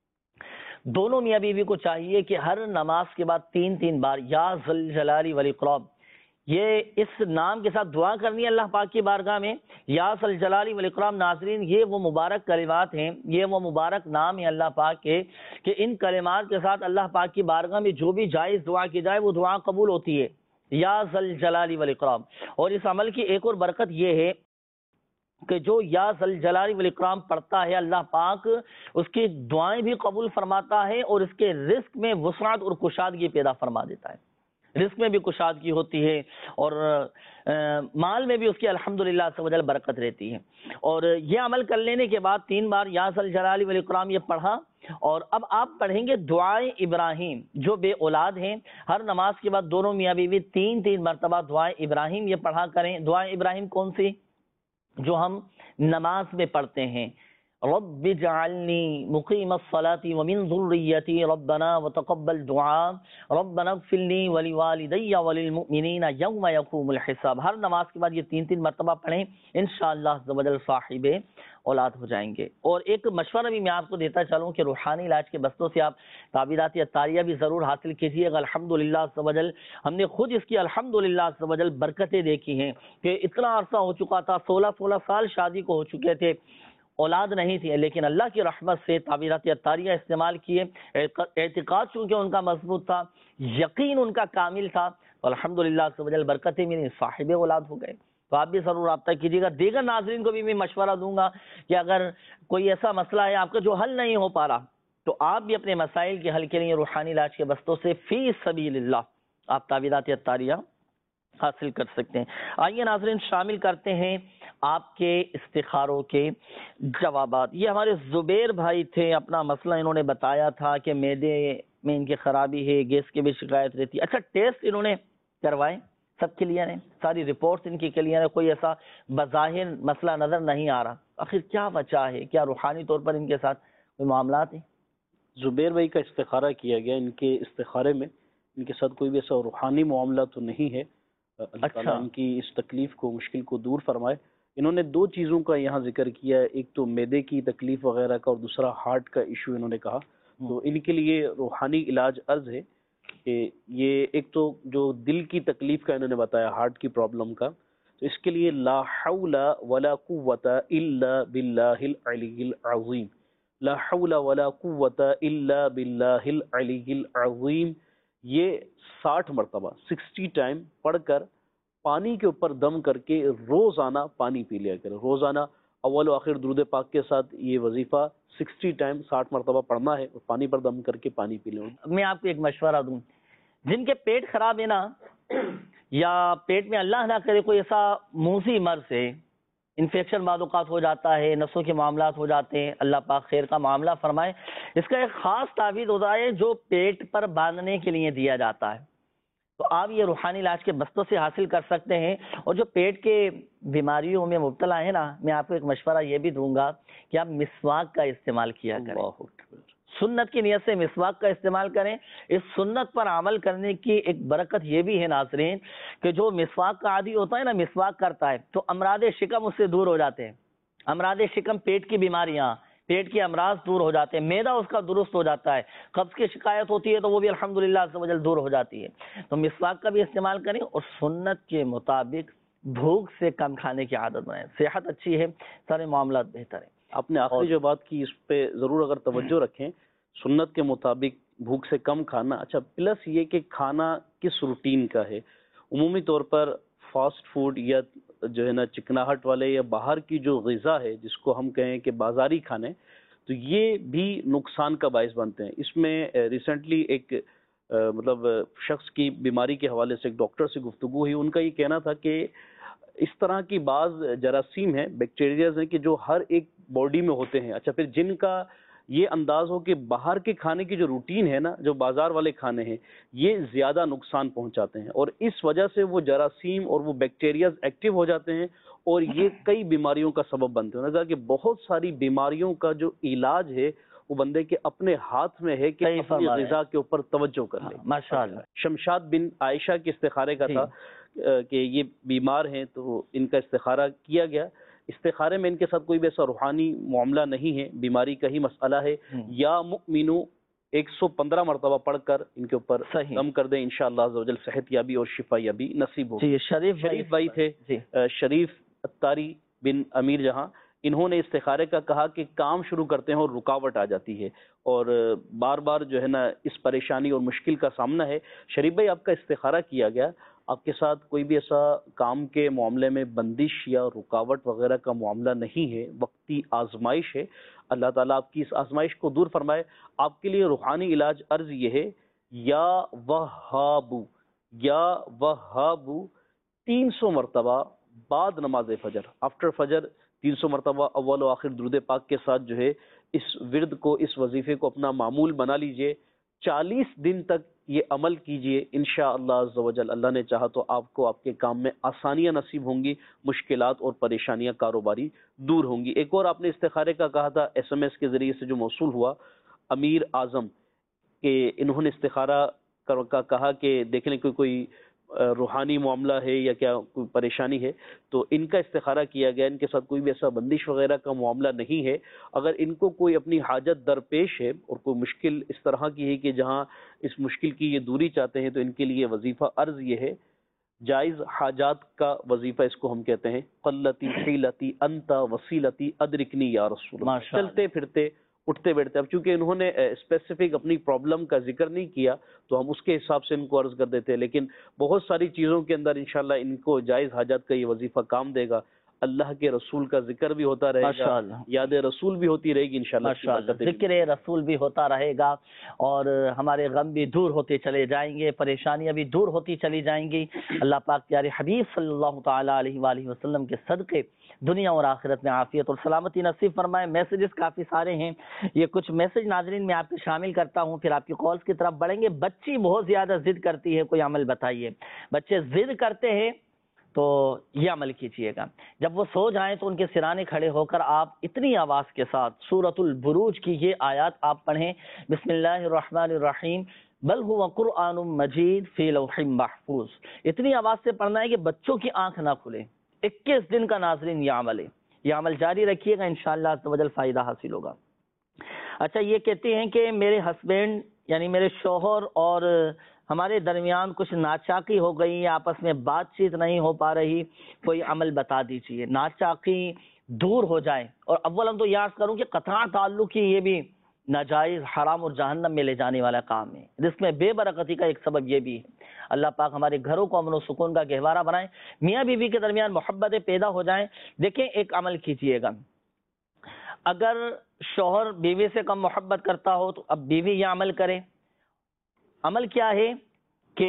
دونوں میاں بیوی کو چاہیے کہ ہر نماز کے بعد تین تین بار یا ذل جلال والاکرام یہ اس نام کے ساتھ دعا کرنی ہے اللہ پاک کی بارگاہ میں، یا ذل جلال والاکرام۔ ناظرین یہ وہ مبارک کلمات ہیں، یہ وہ مبارک نام ہے اللہ پاک کے، کہ ان کلمات کے ساتھ اللہ پاک کی بارگاہ میں جو بھی جائز دعا کی جائے وہ دعا قبول ہوتی ہے، یا ذل جلال والاکرام۔ اور اس عمل کی ایک اور برکت یہ ہے کہ جو یا ذل جلال والاکرام پڑھتا ہے اللہ پاک اس کی دعائیں بھی قبول فرماتا ہے اور اس کے رزق میں وسعت اور کشادگی پیدا فرما دیتا ہے. رزق میں بھی کشادگی ہوتی ہے اور مال میں بھی اس کی الحمدللہ سے وجل برکت رہتی ہے. اور یہ عمل کر لینے کے بعد تین بار یا ذل جلال والاکرام یہ پڑھا. اور اب آپ پڑھیں گے دعائے ابراہیم. جو بے اولاد ہیں ہر نماز کے بعد دونوں میاں بیوی تین تین مرتبہ دعائے ابراہیم یہ پڑھا کریں. دعائے ابراہیم کون سی؟ جو ہم نماز میں پڑھتے ہیں. رب اجعلنی مقیم الصلاة ومن ذریتی ربنا وتقبل دعاء ربنا اغفر لی ولوالدی وللمؤمنین یوم یقوم الحساب. ہر نماز کے بعد یہ تین تین مرتبہ پڑھیں، انشاءاللہ عز و جل صاحب اولاد ہو جائیں گے. اور ایک مشورہ بھی میں آپ کو دیتا چلوں کہ روحانی علاج کے بستوں سے آپ تعبیرات اطاریہ بھی ضرور حاصل کیجیے گا. الحمدللہ عز و جل ہم نے خود اس کی الحمدللہ عز و جل برکتیں دیکھی ہیں کہ اتنا عرصہ ہو چکا تھا، سولہ سولہ سال شادی کو ہو چکے تھے، اولاد نہیں تھی، لیکن اللہ کی رحمت سے تعبیرات اطاریہ استعمال کیے. اعتقاد چونکہ ان کا مضبوط تھا، یقین ان کا کامل تھا، الحمدللہ عز و جل برکتیں میری صاحب اولاد ہو گئے. تو آپ بھی ضرور رابطہ کیجیے گا. دیگر ناظرین کو بھی میں مشورہ دوں گا کہ اگر کوئی ایسا مسئلہ ہے آپ کا جو حل نہیں ہو پا رہا تو آپ بھی اپنے مسائل کے حل کے لیے روحانی علاج کے بستوں سے فی سبیل اللہ آپ تعبیرات اطاریہ حاصل کر سکتے ہیں. آئیے ناظرین شامل کرتے ہیں آپ کے استخاروں کے جوابات. یہ ہمارے زبیر بھائی تھے، اپنا مسئلہ انہوں نے بتایا تھا کہ معدے میں ان کی خرابی ہے، گیس کی بھی شکایت رہتی ہے. اچھا ٹیسٹ انہوں نے کروائے، سب کلیئر ہیں، ساری رپورٹس ان کی کلیئر ہے، کوئی ایسا بظاہر مسئلہ نظر نہیں آ رہا. آخر کیا وجہ ہے؟ کیا روحانی طور پر ان کے ساتھ کوئی معاملات ہیں؟ زبیر بھائی کا استخارہ کیا گیا، ان کے استخارے میں ان کے ساتھ کوئی بھی ایسا روحانی معاملہ تو نہیں ہے. اللہ تعالیٰ ان کی اس تکلیف کو، مشکل کو دور فرمائے. انہوں نے دو چیزوں کا یہاں ذکر کیا ہے، ایک تو معدے کی تکلیف وغیرہ کا اور دوسرا ہارٹ کا ایشو انہوں نے کہا. تو ان کے لیے روحانی علاج عرض ہے کہ یہ ایک تو جو دل کی تکلیف کا انہوں نے بتایا، ہارٹ کی پرابلم کا، تو اس کے لیے لا حول ولا قوت الا باللہ العلی العظیم. لا حول ولا قوت الا باللہ العلی العظیم یہ ساٹھ مرتبہ سکسٹی ٹائم پڑھ کر پانی کے اوپر دم کر کے روزانہ پانی پی لیا کرے. روزانہ اول و آخر درود پاک کے ساتھ یہ وظیفہ سکسٹی ٹائم ساٹھ مرتبہ پڑھنا ہے اور پانی پر دم کر کے پانی پی لیں. میں آپ کو ایک مشورہ دوں، جن کے پیٹ خراب ہے نا، یا پیٹ میں اللہ نہ کرے کوئی ایسا موذی مرض ہے، انفیکشن بعض اوقات ہو جاتا ہے، نسوں کے معاملات ہو جاتے ہیں، اللہ پاک خیر کا معاملہ فرمائے. اس کا ایک خاص تعویذ ہوتا ہے جو پیٹ پر باندھنے کے لیے دیا جاتا ہے. تو آپ یہ روحانی علاج کے بستوں سے حاصل کر سکتے ہیں. اور جو پیٹ کے بیماریوں میں مبتلا ہے نا، میں آپ کو ایک مشورہ یہ بھی دوں گا کہ آپ مسواک کا استعمال کیا کریں. سنت کی نیت سے مسواک کا استعمال کریں. اس سنت پر عمل کرنے کی ایک برکت یہ بھی ہے ناظرین کہ جو مسواک کا عادی ہوتا ہے نا، مسواک کرتا ہے تو امراض شکم اس سے دور ہو جاتے ہیں. امراض شکم پیٹ کی بیماریاں، پیٹ کے امراض دور ہو جاتے ہیں، معدہ اس کا درست ہو جاتا ہے، قبض کی شکایت ہوتی ہے تو وہ بھی الحمدللہ عز و جل دور ہو جاتی ہے. تو مسواک کا بھی استعمال کریں اور سنت کے مطابق بھوک سے کم کھانے کی عادت بنائیں. صحت اچھی ہے، سارے معاملات بہتر ہیں. آپ نے آخری جو بات کی اس پہ ضرور اگر توجہ رکھیں، سنت کے مطابق بھوک سے کم کھانا. اچھا پلس یہ کہ کھانا کس روٹین کا ہے. عمومی طور پر فاسٹ فوڈ یا جو ہے نا چکناہٹ والے یا باہر کی جو غذا ہے جس کو ہم کہیں کہ بازاری کھانے، تو یہ بھی نقصان کا باعث بنتے ہیں. اس میں ریسنٹلی ایک مطلب شخص کی بیماری کے حوالے سے ایک ڈاکٹر سے گفتگو ہوئی. ان کا یہ کہنا تھا کہ اس طرح کی بعض جراثیم ہیں، بیکٹیریاز ہیں کہ جو ہر ایک باڈی میں ہوتے ہیں. اچھا پھر جن کا یہ انداز ہو کہ باہر کے کھانے کی جو روٹین ہے نا، جو بازار والے کھانے ہیں، یہ زیادہ نقصان پہنچاتے ہیں اور اس وجہ سے وہ جراثیم اور وہ بیکٹیریاز ایکٹیو ہو جاتے ہیں اور یہ کئی بیماریوں کا سبب بنتے ہیں. کہا کہ بہت ساری بیماریوں کا جو علاج ہے وہ بندے کے اپنے ہاتھ میں ہے کہ اپنی غذا کے اوپر توجہ کر لے. ماشاءاللہ. شمشاد بن عائشہ کے استخارے کا تھا کہ یہ بیمار ہیں تو ان کا استخارہ کیا گیا. استخارے میں ان کے ساتھ کوئی بھی ایسا روحانی معاملہ نہیں ہے، بیماری کا ہی مسئلہ ہے. یا مؤمنو ایک سو پندرہ مرتبہ پڑھ کر ان کے اوپر دم کر دیں، انشاءاللہ عز و جل صحت یابی اور شفا یابی نصیب ہوگی. شریف شریف بھائی تھے، شریف اتاری بن امیر جہاں، انہوں نے استخارے کا کہا کہ کام شروع کرتے ہیں اور رکاوٹ آ جاتی ہے اور بار بار جو ہے نا اس پریشانی اور مشکل کا سامنا ہے. شریف بھائی آپ کا استخارہ کیا گیا, آپ کے ساتھ کوئی بھی ایسا کام کے معاملے میں بندش یا رکاوٹ وغیرہ کا معاملہ نہیں ہے, وقتی آزمائش ہے. اللہ تعالیٰ آپ کی اس آزمائش کو دور فرمائے. آپ کے لیے روحانی علاج عرض یہ ہے, یا وہابو یا وہابو تین سو مرتبہ بعد نماز فجر, آفٹر فجر تین سو مرتبہ اول و آخر درود پاک کے ساتھ جو ہے اس ورد کو, اس وظیفے کو اپنا معمول بنا لیجئے. چالیس دن تک یہ عمل کیجئے, انشاءاللہ عز و جل اللہ نے چاہا تو آپ کو آپ کے کام میں آسانیاں نصیب ہوں گی, مشکلات اور پریشانیاں کاروباری دور ہوں گی. ایک اور آپ نے استخارے کا کہا تھا, ایس ایم ایس کے ذریعے سے جو موصول ہوا, امیر اعظم کہ انہوں نے استخارہ کا کہا کہ دیکھنے کو کوئی روحانی معاملہ ہے یا کیا کوئی پریشانی ہے, تو ان کا استخارہ کیا گیا. ان کے ساتھ کوئی بھی ایسا بندش وغیرہ کا معاملہ نہیں ہے. اگر ان کو کوئی اپنی حاجت درپیش ہے اور کوئی مشکل اس طرح کی ہے کہ جہاں اس مشکل کی یہ دوری چاہتے ہیں, تو ان کے لیے وظیفہ عرض یہ ہے, جائز حاجات کا وظیفہ اس کو ہم کہتے ہیں, قلتی حیلتی انت وسیلتی ادرکنی یا رسول اللہ. چلتے پھرتے اٹھتے بیٹھتے. اب چونکہ انہوں نے اسپیسیفک اپنی پرابلم کا ذکر نہیں کیا تو ہم اس کے حساب سے ان کو عرض کر دیتے ہیں, لیکن بہت ساری چیزوں کے اندر انشاءاللہ ان کو جائز حاجات کا یہ وظیفہ کام دے گا. اللہ کے رسول کا ذکر بھی ہوتا رہے گا, یاد رسول بھی ہوتی رہے گی انشاءاللہ, ذکر رسول بھی ہوتا رہے گا, اور ہمارے غم بھی دور ہوتے چلے جائیں گے, پریشانیاں بھی دور ہوتی چلی جائیں گی. اللہ پاک پیارے حبیب صلی اللہ تعالیٰ علیہ وآلہ وسلم کے صدقے دنیا اور آخرت میں عافیت اور سلامتی نصیب فرمائے. میسیجز کافی سارے ہیں, یہ کچھ میسیج ناظرین میں آپ کے شامل کرتا ہوں, پھر آپ کی کالز کی طرف بڑھیں گے. بچی بہت زیادہ ضد کرتی ہے, کوئی عمل بتائیے. بچے ضد کرتے ہیں تو یہ عمل کیجئے گا, جب وہ سو جائیں تو ان کے سرانے کھڑے ہو کر آپ اتنی آواز کے ساتھ سورۃ البروج کی یہ آیات آپ پڑھیں, بسم اللہ الرحمن الرحیم بل هو قرآن مجید فی لوح محفوظ. اتنی آواز سے پڑھنا ہے کہ بچوں کی آنکھ نہ کھلے. اکیس دن کا ناظرین یہ عمل ہے, یہ عمل جاری رکھیے گا, انشاءاللہ عز و جل فائدہ حاصل ہوگا. اچھا, یہ کہتے ہیں کہ میرے ہسبینڈ یعنی میرے شوہر اور ہمارے درمیان کچھ ناچاکی ہو گئی, آپس میں بات چیت نہیں ہو پا رہی, کوئی عمل بتا دیجیے ناچاکی دور ہو جائے. اور اولا تو یاد کروں کہ قطع تعلق ہی یہ بھی ناجائز, حرام اور جہنم میں لے جانے والا کام ہے. رزق میں بے برکتی کا ایک سبب یہ بھی ہے. اللہ پاک ہمارے گھروں کو امن و سکون کا گہوارہ بنائیں, میاں بیوی کے درمیان محبتیں پیدا ہو جائیں. دیکھیں, ایک عمل کیجئے گا, اگر شوہر بیوی سے کم محبت کرتا ہو تو اب بیوی یہ عمل کرے. عمل کیا ہے کہ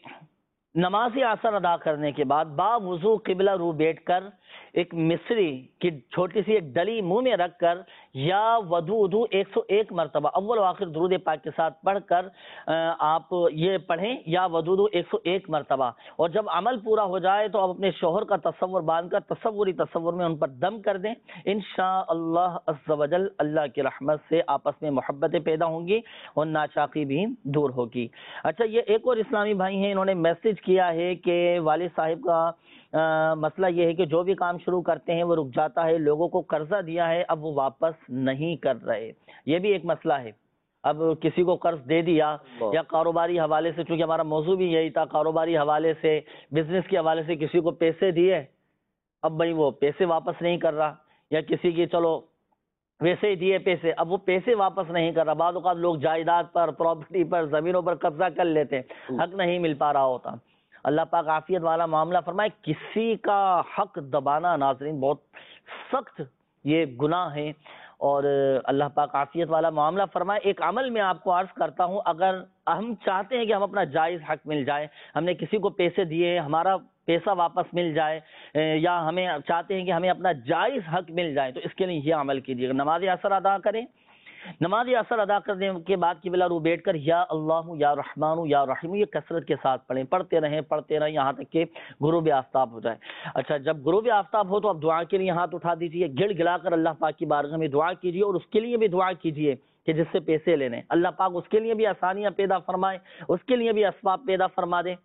نماز عصر ادا کرنے کے بعد با وضو قبلہ رو بیٹھ کر ایک مصری کی چھوٹی سی ایک ڈلی منہ میں رکھ کر یا ودودو ایک سو ایک مرتبہ اول و آخر درود پاک کے ساتھ پڑھ کر آپ یہ پڑھیں, یا ودودو ایک سو ایک مرتبہ. اور جب عمل پورا ہو جائے تو آپ اپنے شوہر کا تصور باندھ کر تصوری تصور میں ان پر دم کر دیں. انشاءاللہ عز و جل اللہ کی رحمت سے آپس میں محبتیں پیدا ہوں گی اور ناچاقی بھی دور ہوگی. اچھا, یہ ایک اور اسلامی بھائی ہیں, انہوں نے میسج کیا ہے کہ والد صاحب کا آ, مسئلہ یہ ہے کہ جو بھی کام شروع کرتے ہیں وہ رک جاتا ہے, لوگوں کو قرضہ دیا ہے اب وہ واپس نہیں کر رہے. یہ بھی ایک مسئلہ ہے. اب کسی کو قرض دے دیا یا کاروباری حوالے سے, چونکہ ہمارا موضوع بھی یہی تھا, کاروباری حوالے سے بزنس کے حوالے سے کسی کو پیسے دیے, اب بھائی وہ پیسے واپس نہیں کر رہا, یا کسی کی چلو ویسے ہی دیے پیسے, اب وہ پیسے واپس نہیں کر رہا. بعض اوقات لوگ جائیداد پر, پراپرٹی پر, زمینوں پر قبضہ کر لیتے, حق نہیں مل پا رہا ہوتا. اللہ پاک عافیت والا معاملہ فرمائے. کسی کا حق دبانا ناظرین بہت سخت یہ گناہ ہے, اور اللہ پاک عافیت والا معاملہ فرمائے. ایک عمل میں آپ کو عرض کرتا ہوں, اگر ہم چاہتے ہیں کہ ہم اپنا جائز حق مل جائے, ہم نے کسی کو پیسے دیے, ہمارا پیسہ واپس مل جائے, یا ہمیں چاہتے ہیں کہ ہمیں اپنا جائز حق مل جائے, تو اس کے لیے یہ عمل کیجیے گا. نماز عصر ادا کریں, نماز عصر ادا کرنے کے بعد قبلہ رو بیٹھ کر یا اللہ یا رحمان یا رحیم یہ کثرت کے ساتھ پڑھیں, پڑھتے رہیں پڑھتے رہیں یہاں تک کہ غروب آفتاب ہو جائے. اچھا, جب غروب آفتاب ہو تو اب دعا کے لیے ہاتھ اٹھا دیجیے, گڑ گڑا کر اللہ پاک کی بارگاہ میں دعا کیجیے, اور اس کے لیے بھی دعا کیجیے کہ جس سے پیسے لینے, اللہ پاک اس کے لیے بھی آسانیاں پیدا فرمائے, اس کے لیے بھی اسباب پیدا فرما دے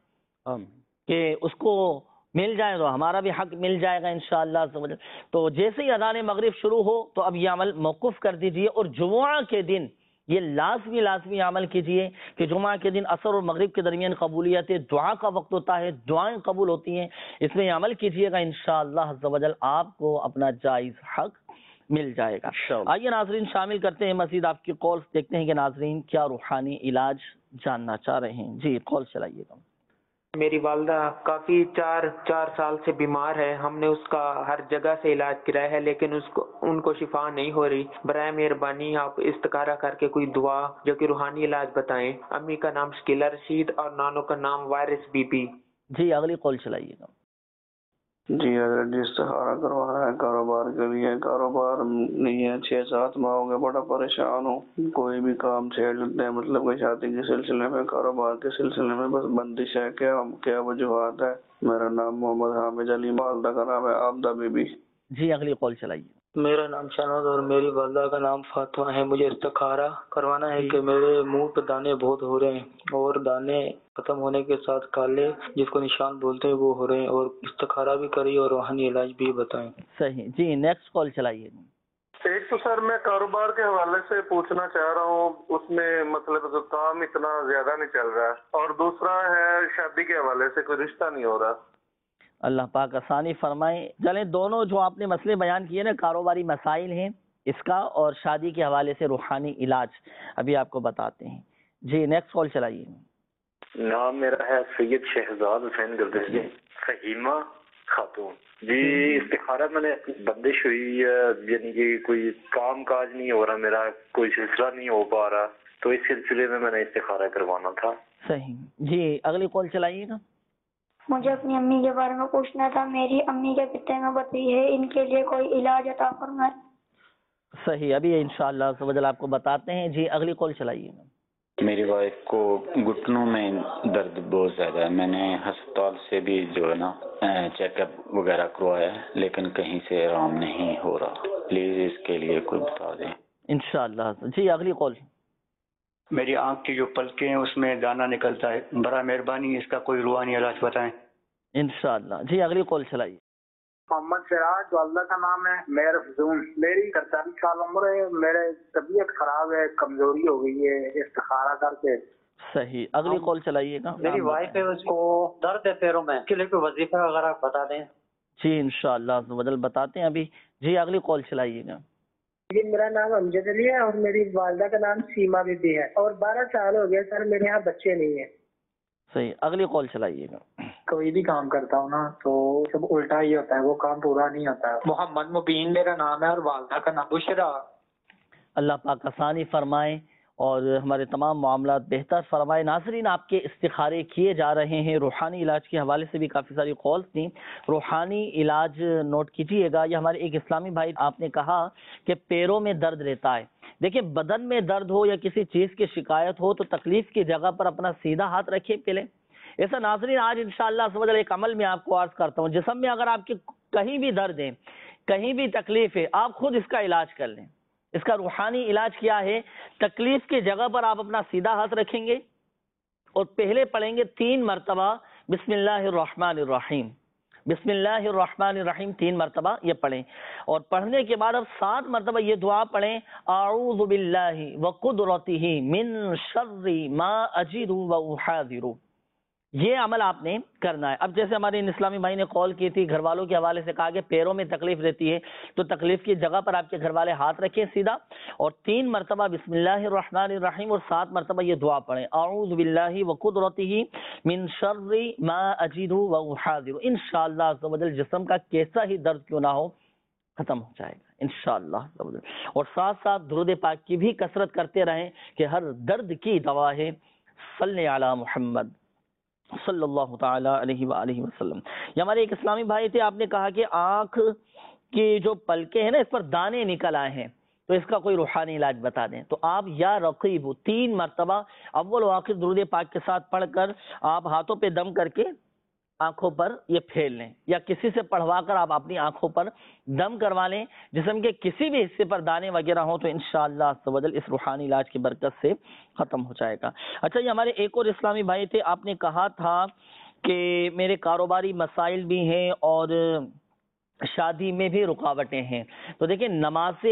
کہ اس کو مل جائے تو ہمارا بھی حق مل جائے گا انشاءاللہ. تو جیسے ہی اذان مغرب شروع ہو تو اب یہ عمل موقف کر دیجئے, اور جمعہ کے دن یہ لازمی لازمی عمل کیجئے کہ جمعہ کے دن عصر اور مغرب کے درمیان قبولیت دعا کا وقت ہوتا ہے, دعائیں قبول ہوتی ہیں, اس میں یہ عمل کیجئے گا انشاءاللہ عز و جل آپ کو اپنا جائز حق مل جائے گا۔ آئیے ناظرین شامل کرتے ہیں مزید آپ کی کالز، دیکھتے ہیں کہ ناظرین کیا روحانی علاج جاننا چاہ رہے ہیں۔ جی کال چلائیے گا۔ میری والدہ کافی چار چار سال سے بیمار ہے، ہم نے اس کا ہر جگہ سے علاج کرایا ہے لیکن اس کو ان کو شفا نہیں ہو رہی۔ برائے مہربانی آپ استخارہ کر کے کوئی دعا جو کہ روحانی علاج بتائیں۔ امی کا نام شکیلا رشید اور نانو کا نام وائرس بی بی۔ جی اگلی کال چلائیے گا۔ جی حضرت جی استخارہ کروانا ہے کاروبار کے لیے، کاروبار نہیں ہے، چھ سات ماہ ہو گئے، بڑا پریشان ہوں، کوئی بھی کام چھیڑ لیتے ہیں، مطلب کہ شادی کے سلسلے میں، کاروبار کے سلسلے میں بس بندش ہے، کیا کیا وجوہات ہے؟ میرا نام محمد حامد علی، والدہ کا نام ہے عابدہ بی بی۔ جی اگلی کال چلائیے۔ میرا نام شہناز اور میری والدہ کا نام فاطمہ ہے، مجھے استخارہ کروانا ہے کہ میرے منہ پہ دانے بہت ہو رہے ہیں اور دانے ختم ہونے کے ساتھ کالے جس کو نشان بولتے ہیں وہ ہو رہے ہیں، اور استخارہ بھی کری اور روحانی علاج بھی بتائیں۔ صحیح، جی نیکسٹ کال چلائیے۔ ایک تو سر میں کاروبار کے حوالے سے پوچھنا چاہ رہا ہوں، اس میں مطلب کہ کام اتنا زیادہ نہیں چل رہا، اور دوسرا ہے شادی کے حوالے سے کوئی رشتہ نہیں ہو رہا۔ اللہ پاک آسانی فرمائے۔ چلیں دونوں جو آپ نے مسئلے بیان کیے نا، کاروباری مسائل ہیں اس کا اور شادی کے حوالے سے روحانی علاج، ابھی آپ کو بتاتے ہیں۔ جی نیکسٹ کال چلائیے۔ نام میرا ہے سید شہزاد حسین گردشی، فہیمہ خاتون۔ جی استخارہ میں نے بندش ہوئی ہے، یعنی کہ کوئی کام کاج نہیں ہو رہا میرا، کوئی سلسلہ نہیں ہو پا رہا، تو اس سلسلے میں میں نے استخارہ کروانا تھا۔ صحیح، جی اگلی کال چلائیے گا۔ مجھے اپنی امی کے بارے میں پوچھنا تھا، میری امی کے پتے میں بتی ہے، ان کے لیے کوئی علاج عطا فرمائے۔ صحیح، ابھی انشاءاللہ عز و جل آپ کو بتاتے ہیں۔ جی اگلی کال چلائیے گا۔ میری وائف کو گھٹنوں میں درد بہت زیادہ ہے، میں نے ہسپتال سے بھی جو ہے نا چیک اپ وغیرہ کروایا ہے لیکن کہیں سے آرام نہیں ہو رہا، پلیز اس کے لیے کوئی بتا دیں۔ انشاءاللہ۔ جی اگلی کال۔ میری آنکھ کی جو پلکیں ہیں اس میں دانہ نکلتا ہے، برائے مہربانی اس کا کوئی روحانی علاج بتائیں۔ انشاءاللہ۔ جی اگلی کال چلائیے۔ محمد سراج، والدہ کا نام ہے میر فزون، میری اڑتالیس سال عمر ہے، میرے طبیعت خراب ہے، کمزوری ہو گئی ہے، استخارہ کر کے۔ صحیح، اگلی کال چلائیے گا۔ میری وائف ہے، اس کو درد ہے پیروں میں، اس کے لیے کوئی وظیفہ اگر آپ بتا دیں۔ جی انشاءاللہ عز و جل بتاتے ہیں ابھی۔ جی اگلی کال چلائیے گا۔ جی میرا نام امجد علی ہے اور میری والدہ کا نام سیما بی بی ہے، اور بارہ سال ہو گئے سر میرے یہاں بچے نہیں ہیں۔ صحیح، اگلی کال چلائیے گا۔ کوئی بھی کام کرتا ہوں نا تو سب الٹا ہی ہوتا ہے، وہ کام پورا نہیں ہوتا ہے۔ محمد مبین میرا نام ہے اور والدہ کا نام بشرا۔ اللہ پاک آسانی فرمائے اور ہمارے تمام معاملات بہتر فرمائے۔ ناظرین آپ کے استخارے کیے جا رہے ہیں، روحانی علاج کے حوالے سے بھی کافی ساری کالز تھیں، روحانی علاج نوٹ کیجیے گا۔ یہ ہمارے ایک اسلامی بھائی آپ نے کہا کہ پیروں میں درد رہتا ہے۔ دیکھیں بدن میں درد ہو یا کسی چیز کی شکایت ہو تو تکلیف کی جگہ پر اپنا سیدھا ہاتھ رکھیں پہلے۔ ایسا ناظرین آج انشاءاللہ عز و جل ایک عمل میں آپ کو عرض کرتا ہوں، جسم میں اگر آپ کے کہیں بھی درد ہے، کہیں بھی تکلیف ہے، آپ خود اس کا علاج کر لیں۔ اس کا روحانی علاج کیا ہے؟ تکلیف کی جگہ پر آپ اپنا سیدھا ہاتھ رکھیں گے اور پہلے پڑھیں گے تین مرتبہ بسم اللہ الرحمن الرحیم، بسم اللہ الرحمن الرحیم تین مرتبہ یہ پڑھیں، اور پڑھنے کے بعد اب سات مرتبہ یہ دعا پڑھیں، اعوذ باللہ وقدرتہ من شر ما اجد واحاذر۔ یہ عمل آپ نے کرنا ہے۔ اب جیسے ہمارے اسلامی بھائی نے کال کی تھی، گھر والوں کے حوالے سے کہا کہ پیروں میں تکلیف رہتی ہے، تو تکلیف کی جگہ پر آپ کے گھر والے ہاتھ رکھیں سیدھا، اور تین مرتبہ بسم اللہ الرحمن الرحیم اور سات مرتبہ یہ دعا پڑھیں، اعوذ باللہ وقدرتہ من شر ما اجد واحاذر۔ انشاءاللہ عز و جل جسم کا کیسا ہی درد کیوں نہ ہو ختم ہو جائے گا انشاءاللہ عز و جل۔ اور ساتھ ساتھ درود پاک کی بھی کثرت کرتے رہیں کہ ہر درد کی دوا ہے۔ صلی علی محمد صلی اللہ تعالی علیہ وآلہ وسلم۔ یہ ہمارے ایک اسلامی بھائی تھے، آپ نے کہا کہ آنکھ کی جو پلکیں ہیں نا اس پر دانے نکل آئے ہیں، تو اس کا کوئی روحانی علاج بتا دیں۔ تو آپ یا رقیب تین مرتبہ اول و آخر درود پاک کے ساتھ پڑھ کر آپ ہاتھوں پہ دم کر کے آنکھوں پر یہ پھیل لیں، یا کسی سے پڑھوا کر آپ اپنی آنکھوں پر دم کروا لیں، جسم کے کسی بھی حصے پر دانے وغیرہ ہوں تو انشاءاللہ عز و جل اس روحانی علاج کی برکت سے ختم ہو جائے گا۔ اچھا یہ ہمارے ایک اور اسلامی بھائی تھے، آپ نے کہا تھا کہ میرے کاروباری مسائل بھی ہیں اور شادی میں بھی رکاوٹیں ہیں۔ تو دیکھیں نماز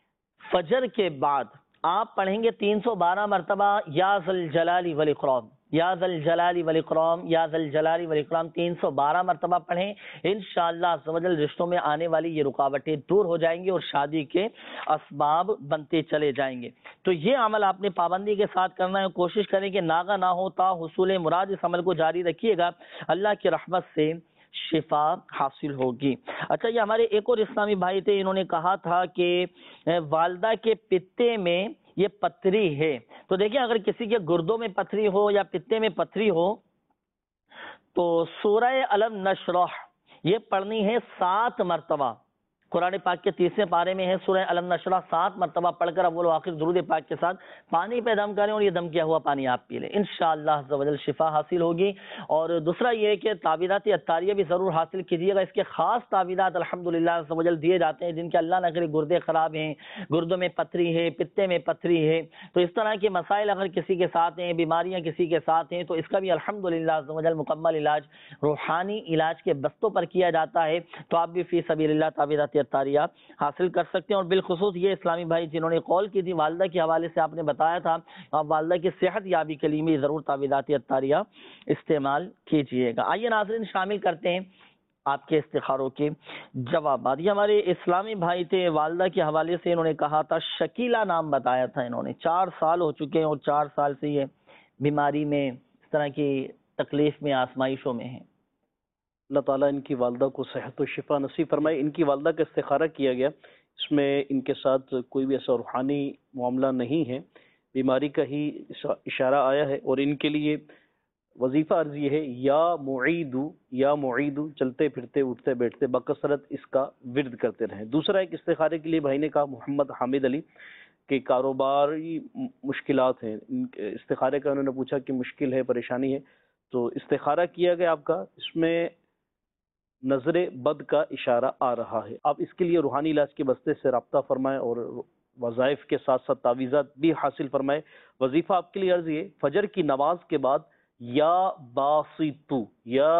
فجر کے بعد آپ پڑھیں گے تین سو بارہ مرتبہ یا ذل جلال والاکرام، یا ذا الجلال والاکرام، یا ذا الجلال والاکرام تین سو بارہ مرتبہ پڑھیں، انشاءاللہ عز و جل رشتوں میں آنے والی یہ رکاوٹیں دور ہو جائیں گی اور شادی کے اسباب بنتے چلے جائیں گے۔ تو یہ عمل آپ نے پابندی کے ساتھ کرنا ہے، کوشش کریں کہ ناغہ نہ ہو تا حصول مراد اس عمل کو جاری رکھیے گا، اللہ کی رحمت سے شفا حاصل ہوگی۔ اچھا، یہ ہمارے ایک اور اسلامی بھائی تھے، انہوں نے کہا تھا کہ والدہ کے پتے میں یہ پتھری ہے، تو دیکھیں اگر کسی کے گردوں میں پتھری ہو یا پتے میں پتھری ہو تو سورہ الم نشرح یہ پڑھنی ہے سات مرتبہ۔ قرآن پاک کے تیسرے پارے میں ہے سورہ الم نشرح، سات مرتبہ پڑھ کر اول و آخر درود پاک کے ساتھ پانی پہ دم کریں اور یہ دم کیا ہوا پانی آپ پی لیں، انشاءاللہ عز و جل شفا حاصل ہوگی۔ اور دوسرا یہ ہے کہ تعویذات عطاریہ بھی ضرور حاصل کیجیے گا، اس کے خاص تعویذات الحمدللہ عز و جل دیے جاتے ہیں جن کے اللہ نہ کرے گردے خراب ہیں، گردوں میں پتھری ہے، پتے میں پتھری ہے، تو اس طرح کے مسائل اگر کسی کے ساتھ ہیں، بیماریاں کسی کے ساتھ ہیں، تو اس کا بھی الحمدللہ عز و جل مکمل علاج روحانی علاج کے بستوں پر کیا جاتا ہے، تو آپ بھی فی سبیل اللہ تعویذات عطاریہ حاصل کر سکتے ہیں۔ اور بالخصوص یہ اسلامی بھائی جنہوں نے کال کی تھی، والدہ کے حوالے سے آپ نے بتایا تھا، آپ والدہ کی صحت یابی کے لیے بھی ضرور تعویذات عطاریہ استعمال کیجئے گا۔ آئیے ناظرین شامل کرتے ہیں آپ کے استخاروں کے جوابات۔ یہ ہمارے اسلامی بھائی تھے، والدہ کے حوالے سے انہوں نے کہا تھا، شکیلہ نام بتایا تھا انہوں نے، چار سال ہو چکے ہیں اور چار سال سے یہ بیماری میں اس طرح کی تکلیف میں آزمائشوں میں ہیں۔ اللہ تعالیٰ ان کی والدہ کو صحت و شفا نصیب فرمائے۔ ان کی والدہ کا استخارہ کیا گیا، اس میں ان کے ساتھ کوئی بھی ایسا روحانی معاملہ نہیں ہے، بیماری کا ہی اشارہ آیا ہے، اور ان کے لیے وظیفہ عرض یہ ہے، یا معیدو یا معیدو، چلتے پھرتے اٹھتے بیٹھتے بکثرت اس کا ورد کرتے رہیں۔ دوسرا ایک استخارے کے لیے بھائی نے کہا محمد حامد علی کہ کاروباری مشکلات ہیں، استخارے کا انہوں نے پوچھا کہ مشکل ہے، پریشانی ہے، تو استخارہ کیا گیا آپ کا، اس میں نظر بد کا اشارہ آ رہا ہے۔ آپ اس کے لیے روحانی علاج کے بستے سے رابطہ فرمائیں اور وظائف کے ساتھ ساتھ تعویذات بھی حاصل فرمائیں۔ وظیفہ آپ کے لیے عرض یہ، فجر کی نماز کے بعد یا باسیتو یا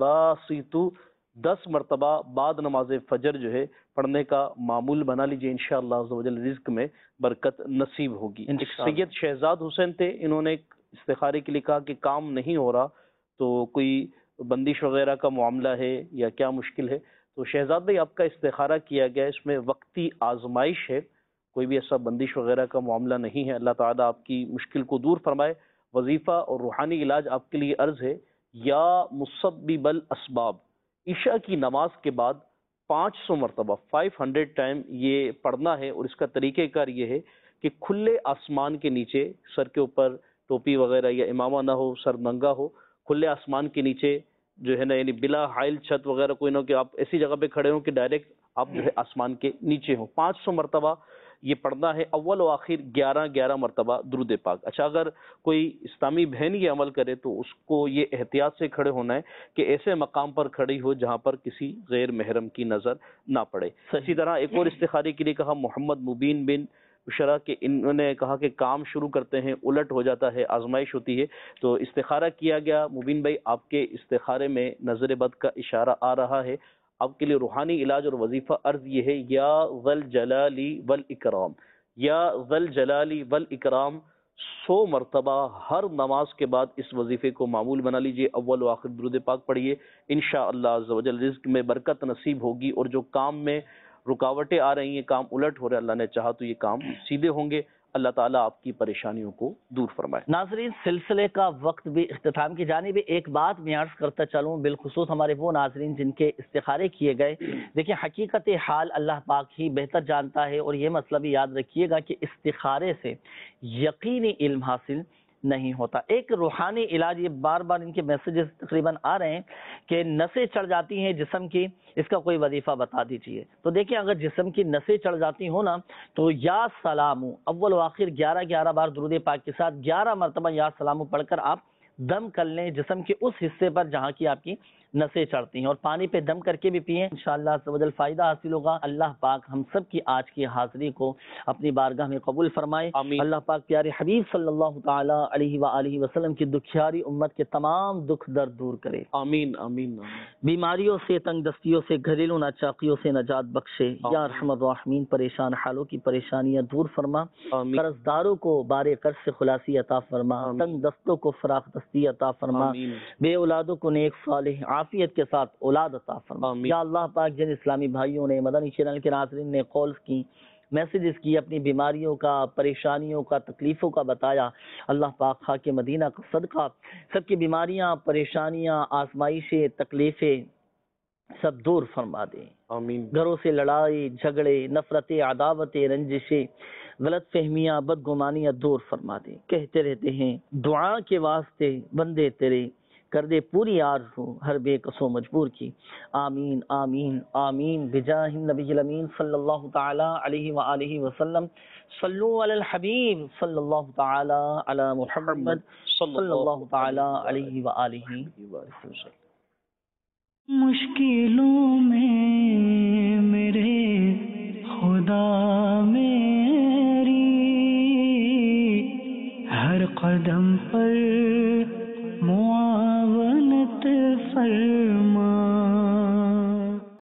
باسیتو دس مرتبہ بعد نماز فجر جو ہے پڑھنے کا معمول بنا لیجئے، انشاءاللہ عز و جل رزق میں برکت نصیب ہوگی۔ ایک سید شہزاد حسین تھے، انہوں نے استخارے کے لیے کہا کہ کام نہیں ہو رہا، تو کوئی بندش وغیرہ کا معاملہ ہے یا کیا مشکل ہے، تو شہزاد بھائی آپ کا استخارہ کیا گیا، اس میں وقتی آزمائش ہے، کوئی بھی ایسا بندش وغیرہ کا معاملہ نہیں ہے، اللہ تعالیٰ آپ کی مشکل کو دور فرمائے۔ وظیفہ اور روحانی علاج آپ کے لیے عرض ہے، یا مسبب الاسباب، عشاء کی نماز کے بعد پانچ سو مرتبہ فائیو ہنڈریڈ ٹائم یہ پڑھنا ہے، اور اس کا طریقہ کار یہ ہے کہ کھلے آسمان کے نیچے، سر کے اوپر ٹوپی وغیرہ یا امامہ نہ ہو، سر ننگا ہو، کھلے آسمان کے نیچے جو ہے نا، یعنی بلا حائل چھت وغیرہ کوئی نہ ہو، کہ آپ ایسی جگہ پہ کھڑے ہوں کہ ڈائریکٹ آپ جو ہے آسمان کے نیچے ہوں۔ پانچ سو مرتبہ یہ پڑھنا ہے، اول و آخر گیارہ گیارہ مرتبہ درود پاک۔ اچھا، اگر کوئی اسلامی بہن یہ عمل کرے تو اس کو یہ احتیاط سے کھڑے ہونا ہے کہ ایسے مقام پر کھڑی ہو جہاں پر کسی غیر محرم کی نظر نہ پڑے۔ اسی طرح ایک اور استخارے کے لیے کہا محمد مبین بن بشرا کہ انہوں نے کہا کہ کام شروع کرتے ہیں الٹ ہو جاتا ہے، آزمائش ہوتی ہے، تو استخارہ کیا گیا۔ مبین بھائی آپ کے استخارے میں نظر بد کا اشارہ آ رہا ہے، آپ کے لیے روحانی علاج اور وظیفہ عرض یہ ہے، یا ذل جلالی والاکرام، یا ذل جلالی والاکرام سو مرتبہ ہر نماز کے بعد اس وظیفے کو معمول بنا لیجئے، اول و آخر درود پاک پڑھیے، انشاءاللہ عز و جل رزق میں برکت نصیب ہوگی، اور جو کام میں رکاوٹیں آ رہی ہیں، کام الٹ ہو رہے ہیں، اللہ نے چاہا تو یہ کام سیدھے ہوں گے۔ اللہ تعالیٰ آپ کی پریشانیوں کو دور فرمائے۔ ناظرین، سلسلے کا وقت بھی اختتام کی جانب، ایک بات میں عرض کرتا چلوں، بالخصوص ہمارے وہ ناظرین جن کے استخارے کیے گئے، دیکھیں حقیقت حال اللہ پاک ہی بہتر جانتا ہے، اور یہ مسئلہ بھی یاد رکھیے گا کہ استخارے سے یقینی علم حاصل نہیں ہوتا۔ ایک روحانی علاج، یہ بار بار ان کے میسیجز تقریباً آ رہے ہیں کہ نسیں چڑھ جاتی ہیں جسم کی، اس کا کوئی وظیفہ بتا دیجئے۔ تو دیکھیں اگر جسم کی نسیں چڑھ جاتی ہوں نا، تو یا سلامو اول و آخر گیارہ گیارہ بار درود پاک کے ساتھ گیارہ مرتبہ یا سلامو پڑھ کر آپ دم کر لیں جسم کے اس حصے پر جہاں کی آپ کی نسیں چڑھتی ہیں، اور پانی پہ دم کر کے بھی پئیں، انشاءاللہ عز و جل فائدہ حاصل ہوگا۔ اللہ پاک ہم سب کی آج کی حاضری کو اپنی بارگاہ میں قبول فرمائے، آمین۔ اللہ پاک پیارے حبیب صلی اللہ تعالی علیہ وآلہ وسلم کی دکھیاری امت کے تمام دکھ درد دور کرے، آمین آمین۔ بیماریوں سے، تنگ دستیوں سے، گھریلو ناچاقیوں سے نجات بخشے، یا ارحم الراحمین۔ پریشان حالوں کی پریشانیاں دور فرما، قرض داروں کو بارے قرض سے خلاصی عطا فرما، تنگ دستوں کو فراخ تندرستی عطا فرما، بے اولادوں کو نیک صالح عافیت کے ساتھ اولاد عطا فرما۔ یا اللہ پاک جن اسلامی بھائیوں نے مدنی چینل کے ناظرین نے کالز کی، میسیجز کی، اپنی بیماریوں کا، پریشانیوں کا، تکلیفوں کا بتایا، اللہ پاک خاک مدینہ کا صدقہ سب کی بیماریاں، پریشانیاں، آزمائشیں، تکلیفیں سب دور فرما دے۔ آمین۔ گھروں سے لڑائی جھگڑے، نفرتیں، عداوتیں، رنجشیں، غلط فہمیاں، بدگمانیاں دور فرما دے۔ کہتے رہتے ہیں دعا کے واسطے بندے تیرے، کر دے پوری آرزو ہر بے قصو مجبور کی۔ آمین آمین آمین بجاہ النبی الامین صلی اللہ تعالی علیہ وآلہ وسلم۔ صلو علی الحبیب صلی اللہ تعالی علی محمد صلی اللہ تعالی علیہ وآلہ وسلم۔ مشکلوں میں میرے خدا میری ہر قدم پر